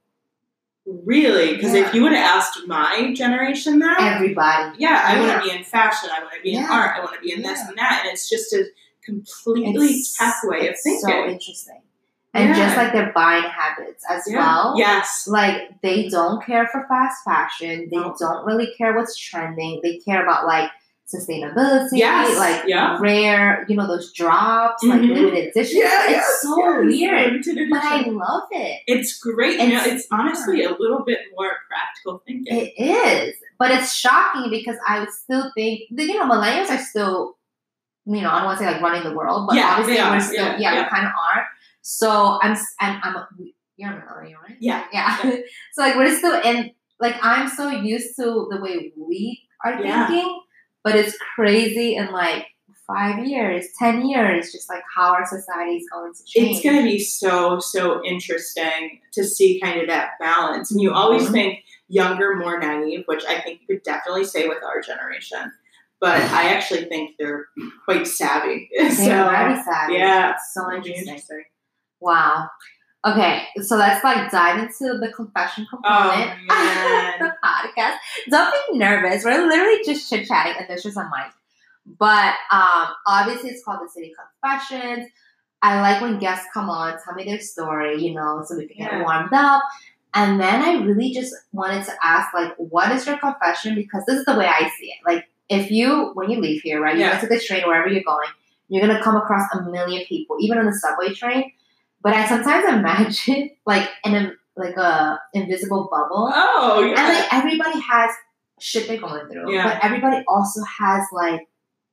S2: really? Because
S3: Yeah.
S2: if you would have asked my generation that,
S3: Everybody.
S2: yeah, I
S3: Yeah.
S2: want to be in fashion, I want to be in
S3: Yeah.
S2: art, I want to be in this
S3: Yeah.
S2: and that. And it's just a completely
S3: It's,
S2: tech way of
S3: it's
S2: thinking.
S3: so interesting. And
S2: Yeah.
S3: just like their buying habits as
S2: Yeah.
S3: well.
S2: Yes.
S3: Like, they don't care for fast fashion. They
S2: No.
S3: don't really care what's trending. They care about, like, sustainability,
S2: Yes.
S3: like,
S2: Yeah.
S3: rare, you know, those drops, like,
S2: Mhm.
S3: limited editions.
S2: Yeah,
S3: it's
S2: yes,
S3: so
S2: yes.
S3: weird.
S2: Limited
S3: But I
S2: edition.
S3: love it.
S2: It's great. You know,
S3: It's-
S2: it's honestly a little bit more practical thinking.
S3: It is. But it's shocking because I would still think, you know, millennials are still, you know, I don't want to say, like, running the world, but
S2: Yeah,
S3: obviously
S2: they are.
S3: we're still,
S2: Yeah,
S3: yeah,
S2: yeah.
S3: we kind of are. So I'm, s- and I'm, a, you're a millennial, right?
S2: Yeah.
S3: Yeah. So, like, we're still in, like, I'm so used to the way we are
S2: Yeah.
S3: thinking, but it's crazy in, like, five years, ten years, just, like, how our society is going to change.
S2: It's going to be so, so interesting to see kind of that balance. And you always
S3: Mhm.
S2: think younger, more naive, which I think you could definitely say with our generation. But I actually think they're quite savvy.
S3: They're
S2: so,
S3: very savvy.
S2: yeah.
S3: It's so
S2: it'll be
S3: interesting. Wow. Okay, so let's, like, dive into the confession component
S2: Oh, man.
S3: of the podcast. Don't be nervous. We're literally just chit chatting, and there's just a mic. But um, obviously, it's called the City Confessions. I like when guests come on, tell me their story, you know, so we can get
S2: Yeah.
S3: warmed up. And then I really just wanted to ask, like, what is your confession? Because this is the way I see it. Like, if you, when you leave here, right, you
S2: Yeah.
S3: get to the train, wherever you're going, you're going to come across a million people, even on the subway train. But I sometimes imagine, like, in a, like a invisible bubble.
S2: Oh, yeah.
S3: And, like, everybody has shit they're going through.
S2: Yeah.
S3: But everybody also has, like,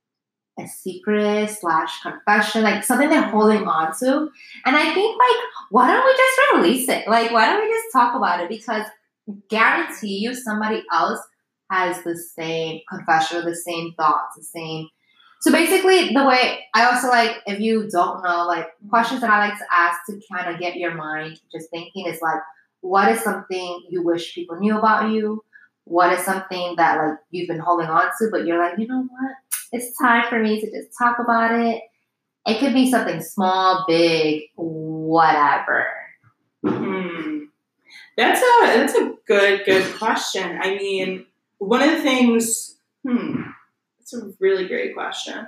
S3: a secret slash confession, like, something they're holding on to. And I think, like, why don't we just release it? Like, why don't we just talk about it? Because guarantee you somebody else has the same confession, the same thoughts, the same. So basically, the way I also like, if you don't know, like, questions that I like to ask to kind of get your mind just thinking is like, what is something you wish people knew about you? What is something that, like, you've been holding on to, but you're like, you know what? It's time for me to just talk about it. It could be something small, big, whatever.
S2: Hmm. That's a that's a good good question. I mean, one of the things. Hmm. That's a really great question.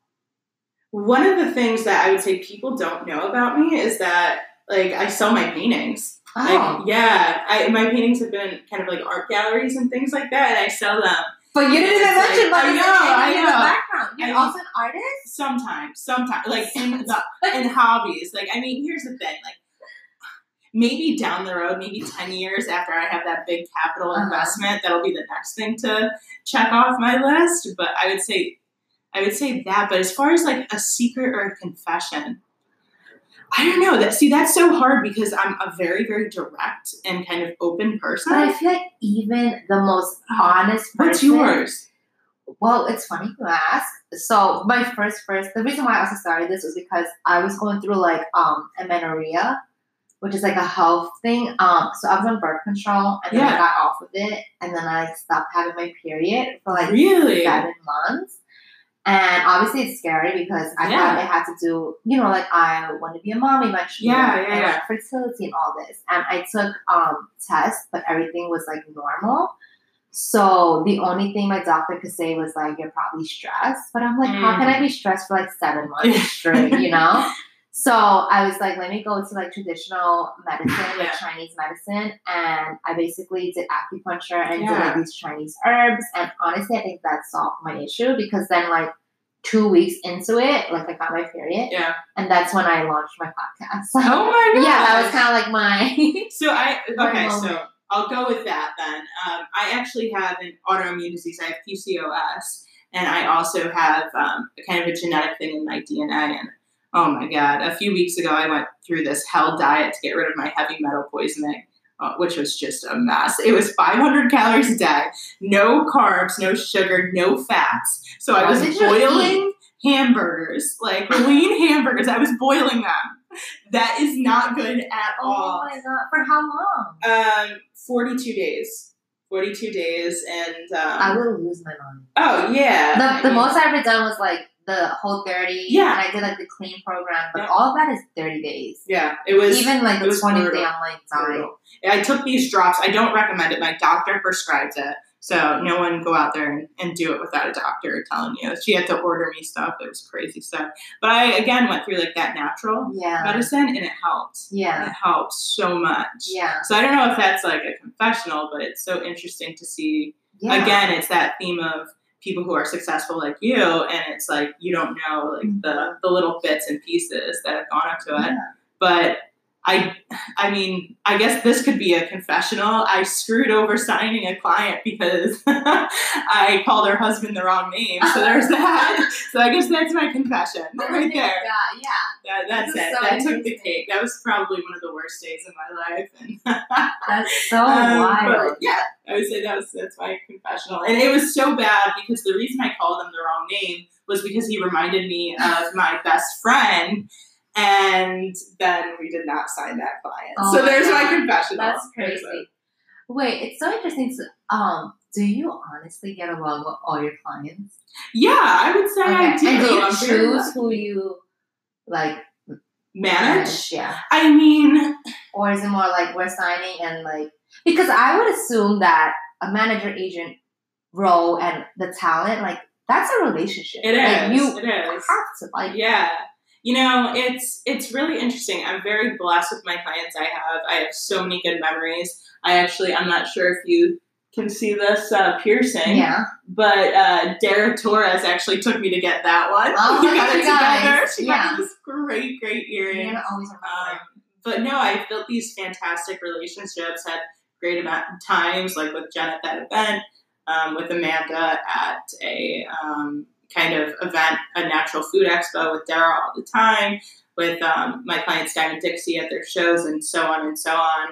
S2: One of the things that I would say people don't know about me is that, like, I sell my paintings.
S3: Oh.
S2: Like, yeah, I, my paintings have been kind of like art galleries and things like that, and I sell them.
S3: But you didn't even
S2: It's like-
S3: mention about
S2: I
S3: the
S2: know,
S3: thing
S2: I
S3: in the
S2: know.
S3: background. You're
S2: I-
S3: also an artist?
S2: Sometimes, sometimes, like in the in hobbies. Like, I mean, here's the thing. Like, maybe down the road, maybe ten years after I have that big capital
S3: Uh-huh.
S2: investment, that'll be the next thing to check off my list. But I would say, I would say that. But as far as like a secret or a confession, I don't know. That see, that's so hard because I'm a very, very direct and kind of open person.
S3: But I feel like even the most honest person.
S2: What's yours?
S3: Well, it's funny you ask. So my first, first, the reason why I also started this was because I was going through like um amenorrhea, which is like a health thing. Um, so I was on birth control and then
S2: Yeah.
S3: I got off with it, and then I stopped having my period for like
S2: Really?
S3: seven months. And obviously it's scary because I
S2: Yeah.
S3: thought I had to do, you know, like I want to be a mom eventually.
S2: Yeah, yeah,
S3: and
S2: yeah.
S3: like fertility and all this. And I took um tests, but everything was like normal. So the only thing my doctor could say was like, you're probably stressed. But I'm like, how can I be stressed for like seven months straight, you know? So I was like, let me go to like traditional medicine, like
S2: Yeah.
S3: Chinese medicine. And I basically did acupuncture and did
S2: Yeah.
S3: like these Chinese herbs. And honestly, I think that solved my issue because then like two weeks into it, like I got my period.
S2: Yeah.
S3: And that's when I launched my podcast. So,
S2: Oh my god.
S3: yeah, that was kind of like my.
S2: So I
S3: my
S2: okay,
S3: moment.
S2: so I'll go with that then. Um, I actually have an autoimmune disease. I have P C O S, and I also have um, kind of a genetic thing in my D N A. And oh my god, a few weeks ago I went through this hell diet to get rid of my heavy metal poisoning, uh, which was just a mess. It was five hundred calories a day, no carbs, no sugar, no fats. So I
S3: What
S2: was
S3: did you
S2: boiling hamburgers, like lean hamburgers. I was boiling them. That is not good at all.
S3: Oh my god! For how long?
S2: Um, forty-two days. forty-two days, and um,
S3: I will lose my mind.
S2: oh yeah.
S3: The,
S2: I
S3: the
S2: mean,
S3: most I ever done was like the whole thirty.
S2: Yeah.
S3: And I did like the clean program, but
S2: Yeah.
S3: all of that is thirty days.
S2: Yeah, it was
S3: Even like
S2: it
S3: the
S2: was
S3: twentieth
S2: brutal.
S3: day, I'm like dying.
S2: brutal. I took these drops. I don't recommend it. My doctor prescribes it, so no one go out there and, and do it without a doctor telling you. She had to order me stuff. It was crazy stuff. But I again went through like that natural
S3: Yeah.
S2: medicine, and it helped.
S3: Yeah.
S2: It helped so much.
S3: Yeah.
S2: So I don't know if that's like a confessional, but it's so interesting to see.
S3: Yeah.
S2: Again, it's that theme of people who are successful like you, and it's like you don't know like
S3: Mm-hmm.
S2: the the little bits and pieces that have gone up to it.
S3: Yeah.
S2: But I, I mean, I guess this could be a confessional. I screwed over signing a client because I called her husband the wrong name. So there's that. So I guess that's my confession
S3: Oh
S2: right
S3: my
S2: there.
S3: God, yeah.
S2: That, that's
S3: This is
S2: it.
S3: so
S2: that took the
S3: interesting.
S2: cake. That was probably one of the worst days of my life. And
S3: That's so
S2: um,
S3: wild.
S2: but yeah, I would say that was that's my confessional. And it was so bad because the reason I called him the wrong name was because he reminded me of my best friend, and then we did not sign that client.
S3: Oh
S2: so
S3: my
S2: there's my
S3: God.
S2: confessional.
S3: That's
S2: There's
S3: crazy. Wait, it's so interesting to um. Do you honestly get along with all your clients?
S2: a- Yeah, I would say I do.
S3: And do you
S2: I'm very
S3: choose
S2: lucky.
S3: who you like
S2: manage?
S3: Yeah.
S2: I mean,
S3: Or is it more like we're signing and like because I would assume that a manager agent role and the talent, like that's a relationship.
S2: it
S3: Like,
S2: is.
S3: you
S2: it
S3: have
S2: is.
S3: to like
S2: Yeah. You know, it's it's really interesting. I'm very blessed with my clients I have. I have so many good memories. I actually, I'm not sure if you can see this uh, piercing,
S3: Yeah.
S2: but uh, Dara Torres actually took me to get that one.
S3: Oh,
S2: we
S3: look
S2: got
S3: at
S2: it
S3: you guys.
S2: together. She
S3: Yeah.
S2: got me this great, great
S3: You're
S2: earring.
S3: gonna always remember.
S2: Um, but no, I've built these fantastic relationships, had great amount of times, like with Jen at that event, um, with Amanda at a um, kind of event, a natural food expo with Dara all the time, with um, my clients Diamond Dixie at their shows, and so on and so on.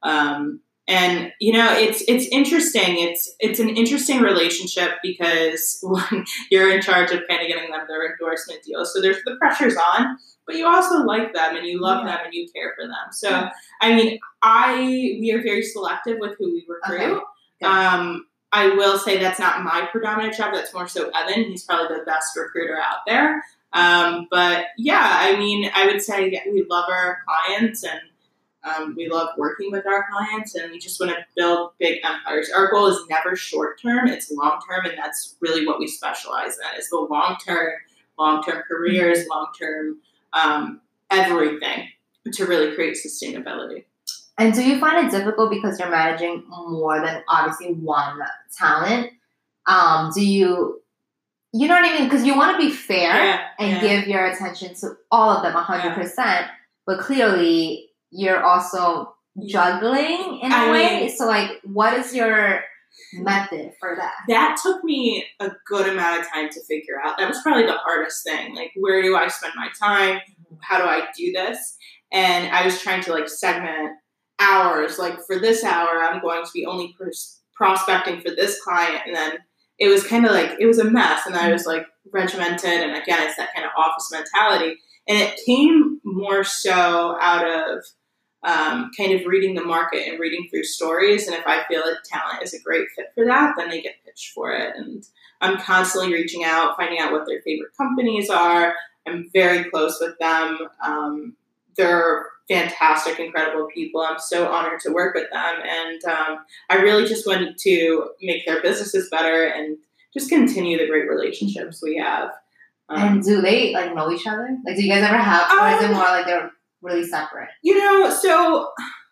S2: Um, and you know, it's it's interesting. It's it's an interesting relationship because one, you're in charge of kind of getting them their endorsement deals. So there's the pressure's on, but you also like them and you love
S3: Yeah.
S2: them and you care for them. So
S3: Yeah.
S2: I mean, I we are very selective with who we recruit.
S3: Okay. Good.
S2: Um, I will say that's not my predominant job. That's more so Evan. He's probably the best recruiter out there. Um, but yeah, I mean, I would say yeah, we love our clients and um, we love working with our clients, and we just want to build big empires. Our goal is never short term; it's long term, and that's really what we specialize in: is the long term, long term careers, long term um, everything to really create sustainability.
S3: And do you find it difficult because you're managing more than obviously one talent? Um, do you, you know what I mean? Because you want to be fair
S2: Yeah,
S3: and
S2: yeah.
S3: give your attention to all of them one hundred percent. But clearly, you're also juggling in a
S2: I
S3: way.
S2: mean-
S3: So like, what is your method for that?
S2: That took me a good amount of time to figure out. That was probably the hardest thing. Like, where do I spend my time? How do I do this? And I was trying to like segment hours. Like, for this hour, I'm going to be only pers- prospecting for this client. And then it was kind of like, it was a mess. And I was like regimented. And again, it's that kind of office mentality. And it came more so out of um, kind of reading the market and reading through stories. And if I feel a talent is a great fit for that, then they get pitched for it. And I'm constantly reaching out, finding out what their favorite companies are. I'm very close with them. Um, they're fantastic, incredible people. I'm so honored to work with them. And um, I really just want to make their businesses better and just continue the great relationships we have. Um,
S3: And do they like know each other? Like, do you guys ever have, or is it
S2: Um,
S3: more like they're really separate?
S2: You know, so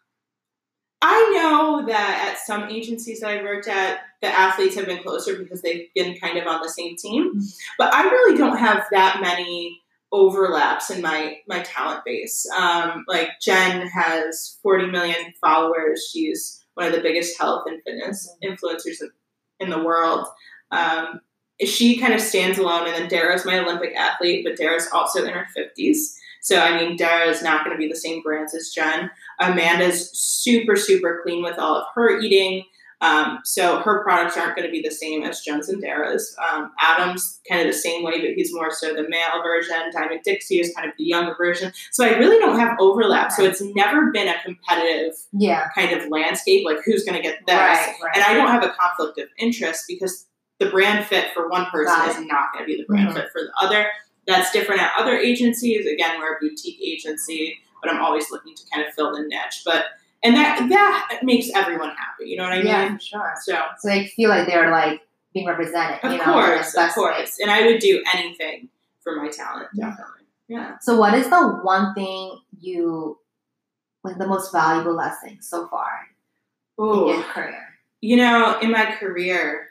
S2: I know that at some agencies that I worked at, the athletes have been closer because they've been kind of on the same team.
S3: Mm-hmm.
S2: But I really don't have that many overlaps in my my talent base. Um, like Jen has forty million followers. She's one of the biggest health and fitness influencers in, in the world. Um, she kind of stands alone. And then Dara's my Olympic athlete, but Dara's also in her fifties. So, I mean, Dara is not going to be the same brands as Jen. Amanda's super, super clean with all of her eating. Um, so her products aren't going to be the same as Jen's and Dara's. Um, Adam's kind of the same way, but he's more so the male version. Diamond Dixie is kind of the younger version. So I really don't have overlap. So it's never been a competitive
S3: Yeah.
S2: kind of landscape, like who's going to get this.
S3: Right, right.
S2: And I don't have a conflict of interest because the brand fit for one person
S3: Got
S2: is
S3: it.
S2: not going to be the brand
S3: Mhm.
S2: fit for the other. That's different at other agencies. Again, we're a boutique agency, but I'm always looking to kind of fill the niche. But and that that makes everyone happy. You know what I
S3: Yeah,
S2: mean?
S3: for sure.
S2: So
S3: So they feel like they're like being represented.
S2: of
S3: you know,
S2: course,
S3: in the
S2: of
S3: best way.
S2: course, and I would do anything for my talent.
S3: Yeah.
S2: Definitely, yeah.
S3: So what is the one thing you, like the most valuable lesson so far in your
S2: Ooh.
S3: career?
S2: You know, in my career,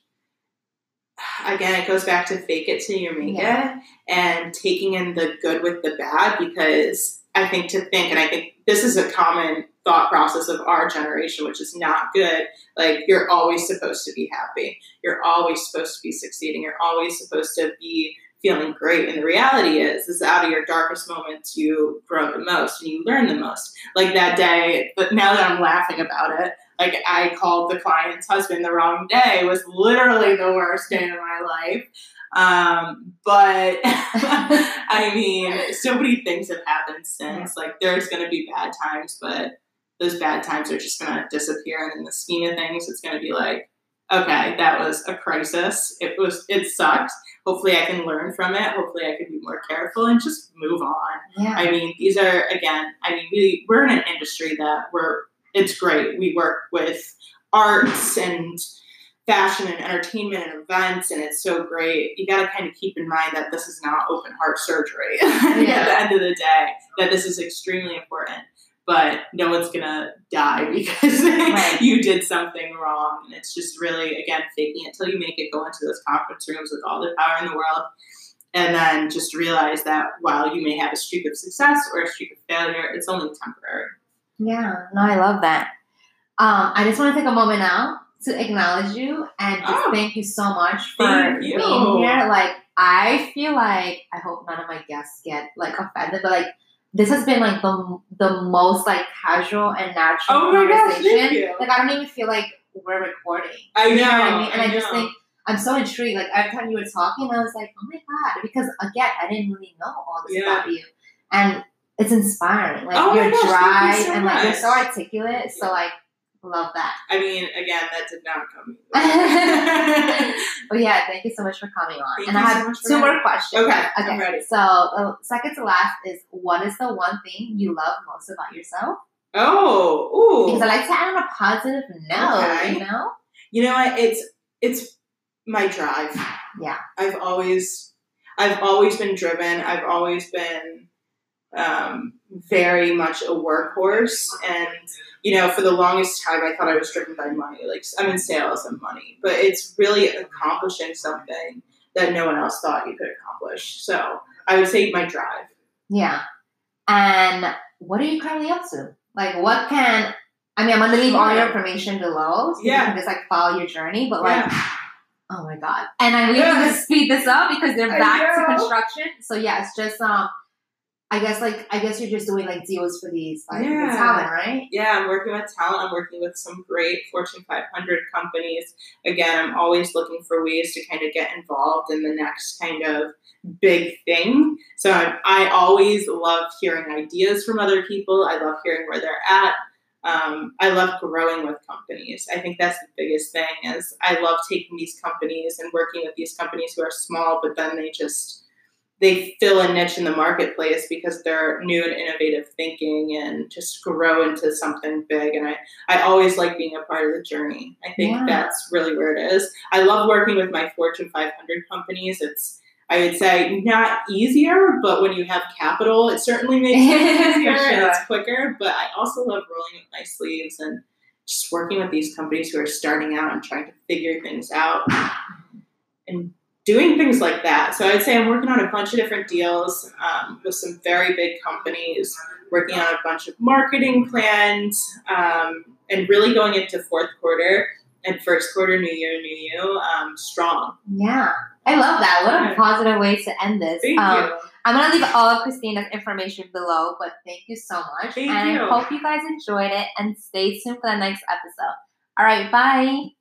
S2: again, it goes back to fake it till you make
S3: Yeah.
S2: it and taking in the good with the bad, because I think to think, and I think this is a common thought process of our generation, which is not good. Like, you're always supposed to be happy. You're always supposed to be succeeding. You're always supposed to be feeling great. And the reality is, is out of your darkest moments, you grow the most and you learn the most. Like that day, but now that I'm laughing about it, like I called the client's husband the wrong day. It was literally the worst day of my life. Um, but I mean, so many things have happened since. Like, there's going to be bad times, but those bad times are just going to disappear. And in the scheme of things, it's going to be like, okay, that was a crisis. It was, it sucked. Hopefully I can learn from it. Hopefully I can be more careful and just move on.
S3: Yeah.
S2: I mean, these are, again, I mean, we, we're in an industry that we're, it's great. We work with arts and fashion and entertainment and events, and it's so great. You got to kind of keep in mind that this is not open heart surgery at the end of the day, that this is extremely important. But no one's going to die because
S3: Right.
S2: you did something wrong. And it's just really, again, faking it till you make it, go into those conference rooms with all the power in the world, and then just realize that while you may have a streak of success or a streak of failure, it's only temporary.
S3: Yeah. No, I love that. Um, I just want to take a moment now to acknowledge you and just
S2: Oh.
S3: thank you so much for
S2: Thank
S3: being
S2: you.
S3: here. Like, I feel like, I hope none of my guests get like offended, but like, this has been like the the most like casual and natural
S2: Oh my gosh,
S3: conversation.
S2: thank you.
S3: Like, I don't even feel like we're recording.
S2: I
S3: You know what I
S2: know,
S3: mean? And
S2: I
S3: I, just
S2: know.
S3: think I'm so intrigued. Like, every time you were talking, I was like, oh my God. Because again, I didn't really know all this
S2: Yeah.
S3: about you. And it's inspiring. Like,
S2: Oh my
S3: you're
S2: gosh, thank you
S3: dry
S2: so
S3: and like you're so
S2: much.
S3: articulate. So
S2: Yeah.
S3: like, love that.
S2: I mean, again, that did not come.
S3: But yeah, thank you so much for coming on.
S2: Thank
S3: and
S2: you
S3: I
S2: so
S3: have
S2: much for
S3: two
S2: having
S3: more questions.
S2: Okay,
S3: Okay.
S2: I'm ready.
S3: So uh, second to last is, what is the one thing you love most about yourself?
S2: Oh,
S3: Because I
S2: ooh.
S3: like to end on a positive note,
S2: Okay.
S3: you know?
S2: You know what? It's it's my drive.
S3: Yeah.
S2: I've always I've always been driven. I've always been um, very much a workhorse, and you know, for the longest time, I thought I was driven by money. Like, I'm in sales and money, but it's really accomplishing something that no one else thought you could accomplish. So I would say my drive.
S3: Yeah. And what are you currently up to? Like, what can, I mean, I'm going to leave all your information below so
S2: yeah.
S3: you can just like follow your journey, but like,
S2: yeah.
S3: oh my God. And I really yeah. need to speed this up because they're back to construction. So yeah, it's just, um, I guess like, I guess you're just doing like deals for these, like
S2: yeah.
S3: the talent, right?
S2: Yeah, I'm working with talent. I'm working with some great Fortune five hundred companies. Again, I'm always looking for ways to kind of get involved in the next kind of big thing. So I, I always love hearing ideas from other people. I love hearing where they're at. Um, I love growing with companies. I think that's the biggest thing is I love taking these companies and working with these companies who are small, but then they just, they fill a niche in the marketplace because they're new and innovative thinking and just grow into something big. And I, I always like being a part of the journey. I think yeah. that's really where it is. I love working with my Fortune five hundred companies. It's, I would say, not easier, but when you have capital, it certainly makes it easier sure. and it's quicker. But I also love rolling up my sleeves and just working with these companies who are starting out and trying to figure things out and doing things like that. So I'd say I'm working on a bunch of different deals um, with some very big companies, working on a bunch of marketing plans, um, and really going into fourth quarter and first quarter, new year, new you, um, strong.
S3: Yeah. I love that. What a positive way to end this.
S2: Thank
S3: um,
S2: you.
S3: I'm going to leave all of Christina's information below, but thank you so much.
S2: Thank
S3: and
S2: you.
S3: I hope you guys enjoyed it and stay tuned for the next episode. All right, bye.